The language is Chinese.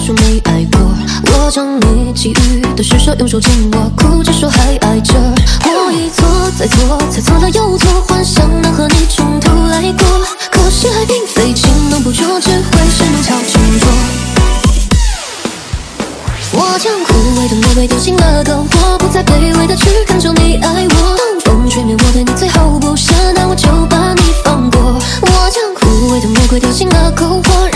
说没爱过。我将你给予的施舍用手紧握，哭着说还爱着。我一错再错，才错了又错，幻想能和你从头来过，可是爱并非情浓不浊，只会是弄巧成拙。我将枯萎的玫瑰丢进了篝火，不再卑微的去恳求你爱我。当风吹灭我对你最后不舍，那我就把你放过。我将枯萎的玫瑰丢进了篝火。